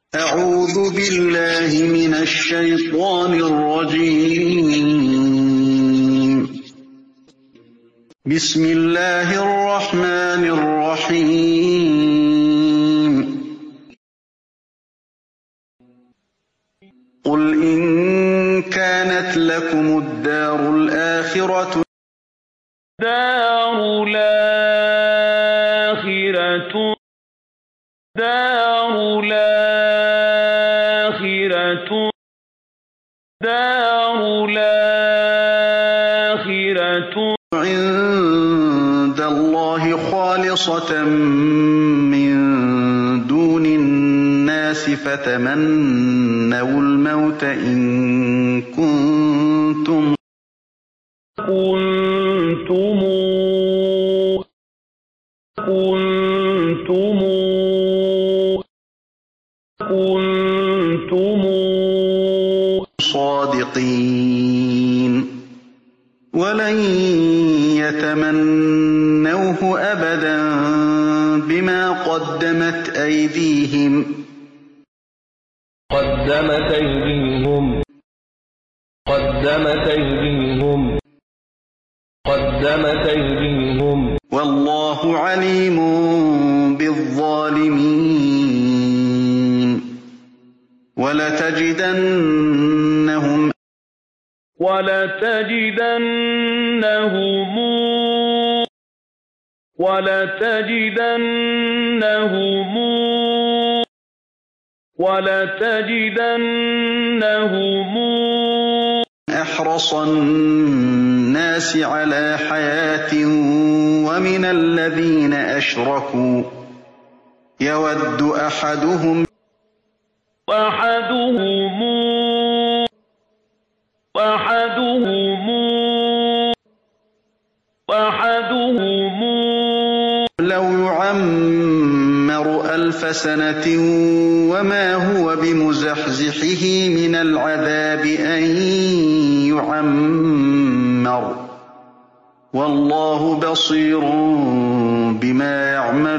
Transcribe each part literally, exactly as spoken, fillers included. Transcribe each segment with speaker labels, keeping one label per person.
Speaker 1: أعوذ بالله من الشيطان الرجيم. بسم الله الرحمن الرحيم. قل إن كانت لكم الدار الآخرة
Speaker 2: دار الآخرة دار الآخرة دار الآخرة
Speaker 1: عند الله خالصة من دون الناس فتمنوا الموت إن كنتم
Speaker 2: كنتم كنتم كنتم
Speaker 1: صادقين ولن يتمنوه أبدا بما قدمت أيديهم
Speaker 3: قدمت أيديهم قدمت أيديهم قدمت أيديهم
Speaker 1: والله عليم بالظالمين. ولتجدنهم
Speaker 2: ولتجدنهم ولتجدنهم ولتجدنهم
Speaker 1: أحرص الناس على حياة ومن الذين أشركوا يود أحدهم
Speaker 2: أحدهم أحدهم أحدهم
Speaker 1: لو يعمر ألف سنة وما هو بمزحزحه من العذاب أن يعمر والله بصير بما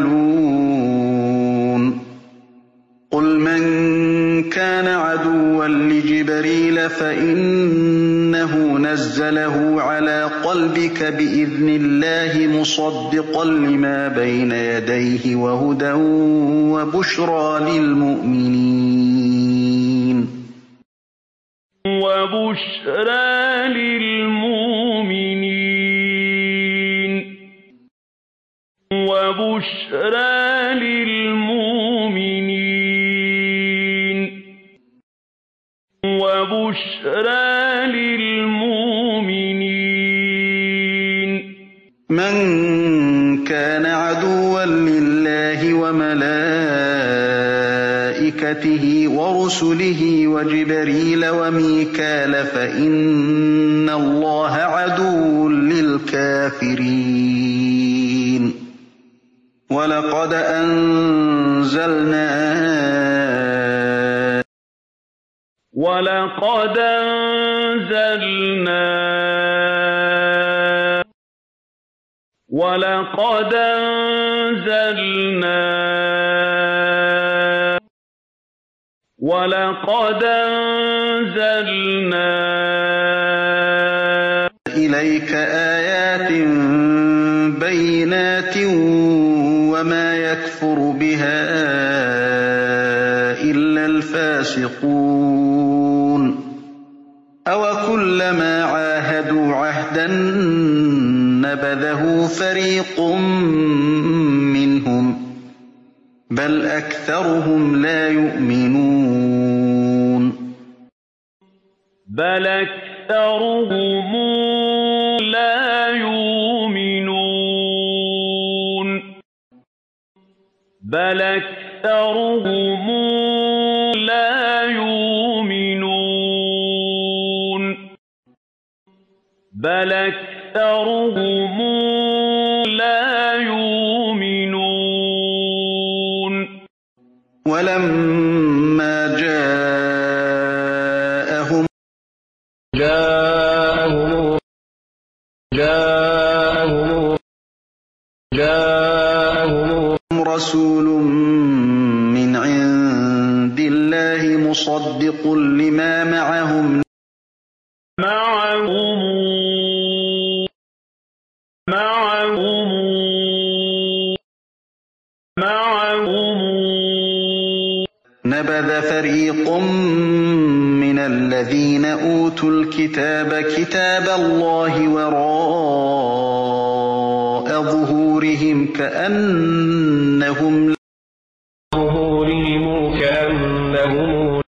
Speaker 1: يعملون. قل من كان عدوا لجبريل فإنه نزله على قلبك بإذن الله مصدقا لما بين يديه وهدى وبشرى للمؤمنين
Speaker 2: وبشرى للمؤمنين وبشرى للمؤمنين وبشرى للمؤمنين
Speaker 1: من كان عدوا لله وملائكته ورسله وجبريل وميكال فإن الله عدو للكافرين. ولقد أنزلنا
Speaker 2: ولقد أنزلنا ولقد أنزلنا ولقد أنزلنا
Speaker 1: إليك آيات بينات وما يكفر بها إلا الفاسقون. أوكلما عاهدوا عهدا نبذه فريق منهم بل أكثرهم لا يؤمنون.
Speaker 2: بل أكثرهم لا يؤمنون بل أكثرهم لا يؤمنون بل أكثرهم لا يؤمنون
Speaker 1: ولما جاءهم
Speaker 3: جاءهم جاءهم جاءهم
Speaker 1: رسول من عند الله مصدق لما معهم
Speaker 2: معهم معهم معهم
Speaker 1: نبذ فريق من الذين أوتوا الكتاب كتاب الله وراء ظهورهم كأنهم
Speaker 3: ظهورهم كأنهم